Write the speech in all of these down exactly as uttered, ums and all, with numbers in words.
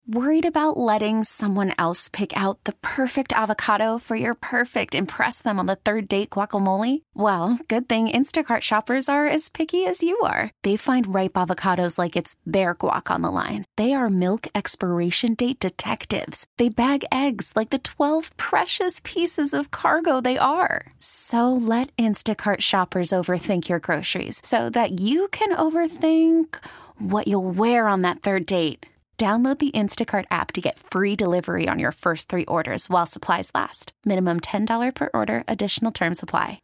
Worried about letting someone else pick out the perfect avocado for your perfect impress them on the third date guacamole? Well, good thing Instacart shoppers are as picky as you are. They find ripe avocados like it's their guac on the line. They are milk expiration date detectives. They bag eggs like the twelve precious pieces of cargo they are. So let Instacart shoppers overthink your groceries so that you can overthink what you'll wear on that third date. Download the Instacart app to get free delivery on your first three orders while supplies last. Minimum ten dollars per order. Additional terms apply.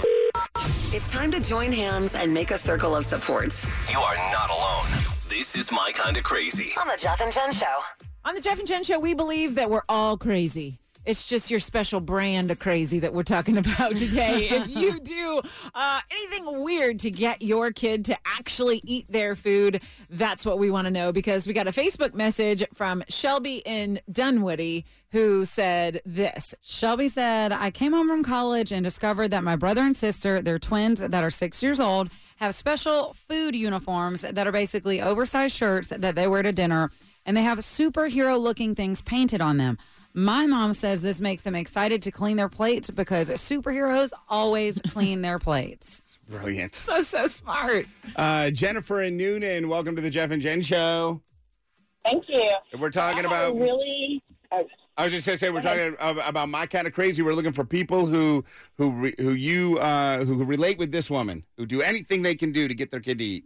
It's time to join hands and make a circle of supports. You are not alone. This is My Kinda Crazy. On the Jeff and Jen Show. On the Jeff and Jen Show, we believe that we're all crazy. It's just your special brand of crazy that we're talking about today. If you do uh, anything weird to get your kid to actually eat their food, that's what we want to know, because we got a Facebook message from Shelby in Dunwoody who said this. Shelby said, I came home from college and discovered that my brother and sister, they're twins that are six years old, have special food uniforms that are basically oversized shirts that they wear to dinner, and they have superhero-looking things painted on them. My mom says this makes them excited to clean their plates because superheroes always clean their plates. Brilliant. So, so smart. Uh, Jennifer and Noonan, welcome to the Jeff and Jen Show. Thank you. We're talking I about... really... Uh, I was just going to say, we're talking about My Kinda Crazy. We're looking for people who who re, who you uh, who relate with this woman, who do anything they can do to get their kid to eat.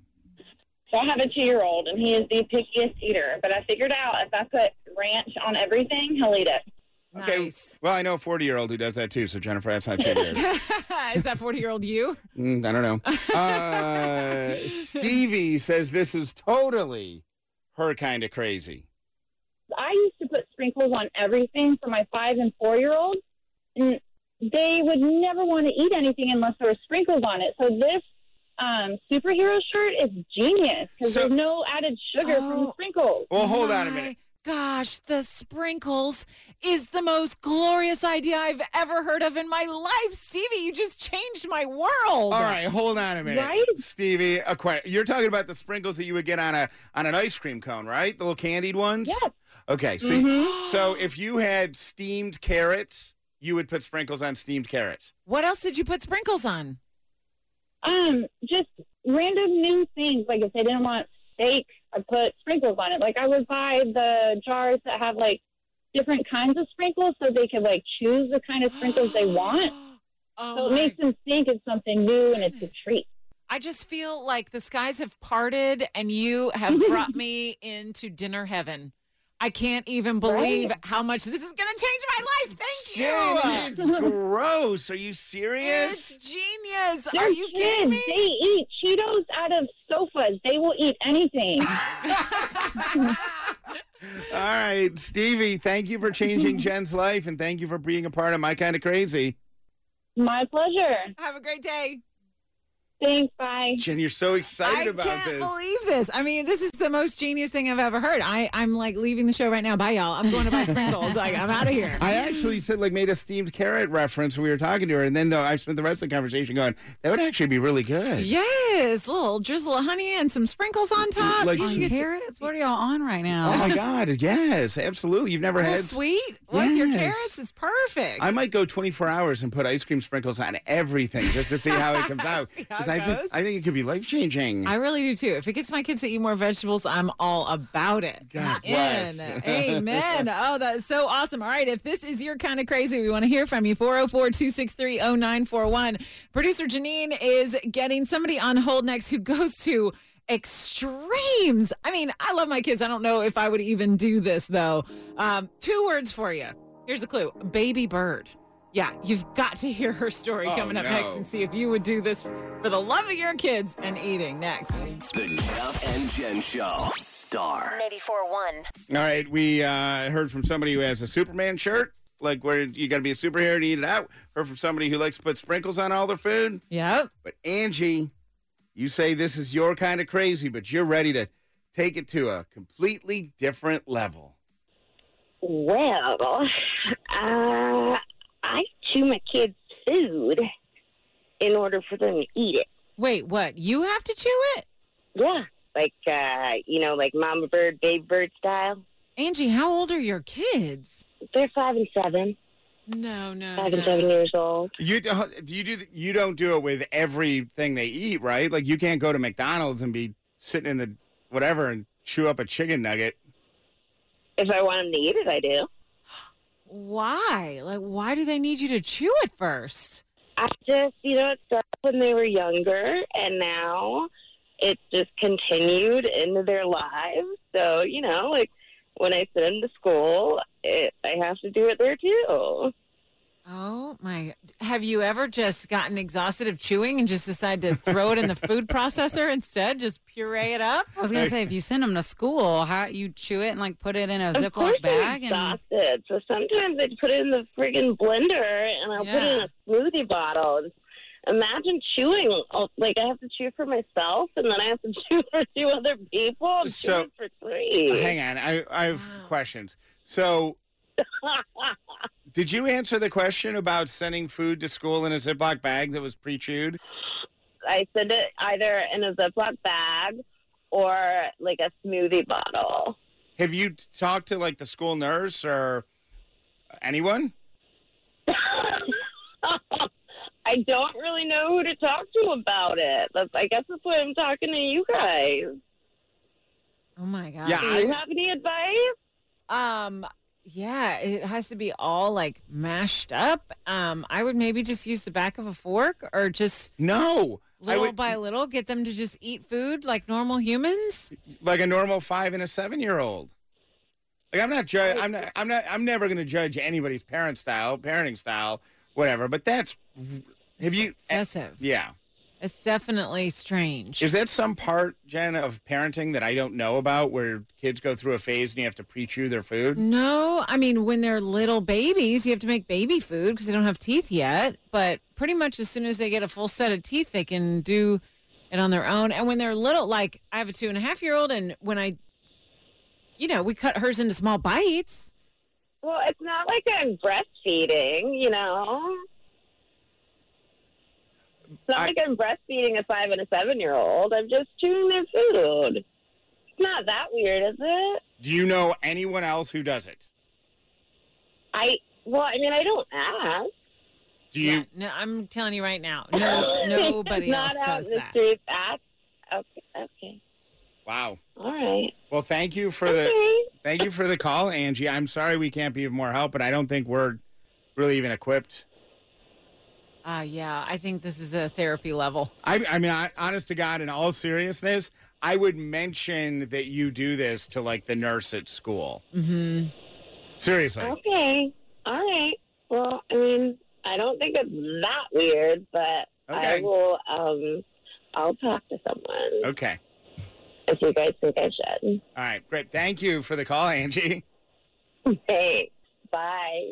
So I have a two-year-old, and he is the pickiest eater. But I figured out if I put ranch on everything, he'll eat it. Okay. Nice. Well, I know a forty-year-old who does that too, so Jennifer, that's not too weird. Is that forty-year-old you? Mm, I don't know. Uh, Stevie says this is totally her kind of crazy. I used to put sprinkles on everything for my five- and four-year-olds, and they would never want to eat anything unless there were sprinkles on it. So this um, superhero shirt is genius because So- there's no added sugar from the Oh. sprinkles. Well, hold on a My minute. Gosh, the sprinkles is the most glorious idea I've ever heard of in my life. Stevie, you just changed my world. All right, hold on a minute. Right? Stevie, a que- you're talking about the sprinkles that you would get on a on an ice cream cone, right? The little candied ones? Yes. Okay, see, so if you had steamed carrots, you would put sprinkles on steamed carrots. What else did you put sprinkles on? Um, just random new things. Like if they didn't want steak, I put sprinkles on it. Like I would buy the jars that have like different kinds of sprinkles so they could like choose the kind of sprinkles they want. Oh, So it my makes them think it's something new and it's a treat. I just feel like the skies have parted and you have brought me into dinner heaven. I can't even believe Right. how much this is going to change my life. Thank Jen, you. it's gross. Are you serious? It's genius. They're Are you kidding kids. me? They eat Cheetos out of sofas. They will eat anything. All right, Stevie, thank you for changing Jen's life, and thank you for being a part of My Kinda Crazy. My pleasure. Have a great day. Thanks. Bye. Jen, you're so excited I about can't this. believe this. I mean, this is the most genius thing I've ever heard. I, I'm like leaving the show right now. Bye, y'all. I'm going to buy sprinkles. Like, I'm out of here. I actually said, like, made a steamed carrot reference when we were talking to her, and then though I spent the rest of the conversation going, that would actually be really good. Yes, a little drizzle of honey and some sprinkles on top. Like- You On get to- carrots? What are y'all on right Oh now? my God! Yes, absolutely. You've never Oh, had sweet with your Yes. carrots is perfect. I might go twenty-four hours and put ice cream sprinkles on everything just to see how it comes out. See how 'Cause it I think goes? I think it could be life changing. I really do too. If it gets my kids to eat more vegetables, I'm all about it. God In. bless. Amen. Oh, that's so awesome. All right. If this is your kind of crazy, we want to hear from you. four oh four, two six three, oh nine four one. Producer Janine is getting somebody on hold next who goes to extremes. I mean, I love my kids. I don't know if I would even do this, though. Um, two words for you. Here's a clue. Baby bird. Yeah, you've got to hear her story Oh, coming up no. next and see if you would do this for the love of your kids and eating next. The Jeff and Jen Show. Star. ninety-four point one. All right, we uh, heard from somebody who has a Superman shirt, like where you got to be a superhero to eat it out. Heard from somebody who likes to put sprinkles on all their food. Yep. But Angie, you say this is your kind of crazy, but you're ready to take it to a completely different level. Well, uh, I chew my kids' food in order for them to eat it. Wait, what? You have to chew it? Yeah, like, uh, you know, like mama bird, baby bird style. Angie, how old are your kids? They're five and seven. No, no, Five no. and seven years old. You don't do you do the- you don't do it with everything they eat, right? Like you can't go to McDonald's and be sitting in the whatever and chew up a chicken nugget. If I want them to eat it, I do. Why? Like, why do they need you to chew it first? I just, you know, it started when they were younger, and now it's just continued into their lives. So, you know, like when I send them to school, it, I have to do it there too. Oh, my. Have you ever just gotten exhausted of chewing and just decided to throw it in the food processor instead? Just puree it up? I was gonna say, if you send them to school, how you chew it and like put it in a Of course Ziploc bag I'm and exhausted. So sometimes I put it in the friggin' blender, and I'll put it in a smoothie bottle. Imagine chewing. Oh, like, I have to chew for myself, and then I have to chew for two other people. I'm So- chewing for three. Hang on, I I have questions. So, did you answer the question about sending food to school in a Ziploc bag that was pre-chewed? I send it either in a Ziploc bag or like a smoothie bottle. Have you talked to like the school nurse or anyone? I don't really know who to talk to about it. That's, I guess that's why I'm talking to you guys. Oh, my God. Yeah, Do I- you have any advice? Um, yeah, it has to be all like mashed up. Um, I would maybe just use the back of a fork or just No. I little would, by little get them to just eat food like normal humans. like a normal five and a seven year old. Like I'm not ju- I'm not I'm not I'm never going to judge anybody's parent style, parenting style, whatever. But that's have you Excessive. Yeah. It's definitely strange. Is that some part, Jen, of parenting that I don't know about, where kids go through a phase and you have to pre-chew their food? No, I mean, when they're little babies, you have to make baby food because they don't have teeth yet. But pretty much as soon as they get a full set of teeth, they can do it on their own. And when they're little, like I have a two and a half year old, and when I, you know, we cut hers into small bites. Well, it's not like I'm breastfeeding, you know? It's not I- like I'm breastfeeding a five and a seven-year-old. I'm just chewing their food. It's not that weird, is it? Do you know anyone else who does it? I, well, I mean, I don't ask. Do you? Yeah, no, I'm telling you right now, no, nobody else Not out does in the that. streets. Ask. Okay, okay. Wow. All right. Well, thank you for the Okay. thank you for the call, Angie. I'm sorry we can't be of more help, but I don't think we're really even equipped. Uh, yeah, I think this is a therapy level. I, I mean, I, honest to God, in all seriousness, I would mention that you do this to like the nurse at school. Mm-hmm. Seriously. Okay. All right. Well, I mean, I don't think it's that weird, but I Okay. will, um, I'll talk to someone Okay. if you guys think I should. All right. Great. Thank you for the call, Angie. Thanks. Bye.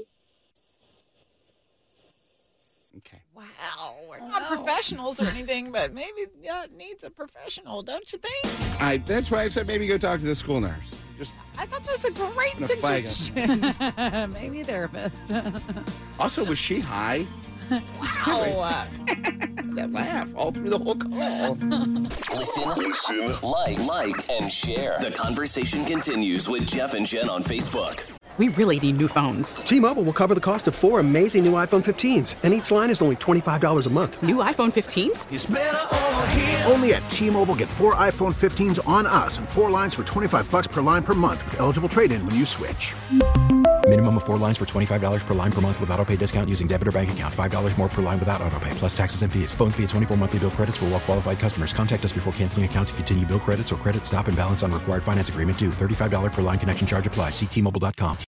Okay. Wow, we're not professionals or anything, but maybe yeah, it needs a professional, don't you think? All right. That's why I said maybe go talk to the school nurse. Just I thought that was a great gonna flag us. suggestion. maybe a therapist. also, was she high? Wow. That laugh all through the whole call. Listen, like, like, and share. The conversation continues with Jeff and Jen on Facebook. We really need new phones. T-Mobile will cover the cost of four amazing new iPhone fifteens, and each line is only twenty-five dollars a month. New iPhone fifteens? Only at T-Mobile, get four iPhone fifteens on us and four lines for twenty-five bucks per line per month with eligible trade-in when you switch. Minimum of four lines for twenty-five dollars per line per month with auto pay discount using debit or bank account. five dollars more per line without auto pay, plus taxes and fees. Phone fee at twenty-four monthly bill credits for well-qualified customers. Contact us before canceling account to continue bill credits or credit stop and balance on required finance agreement due. thirty-five dollars per line connection charge applies. See T Mobile dot com.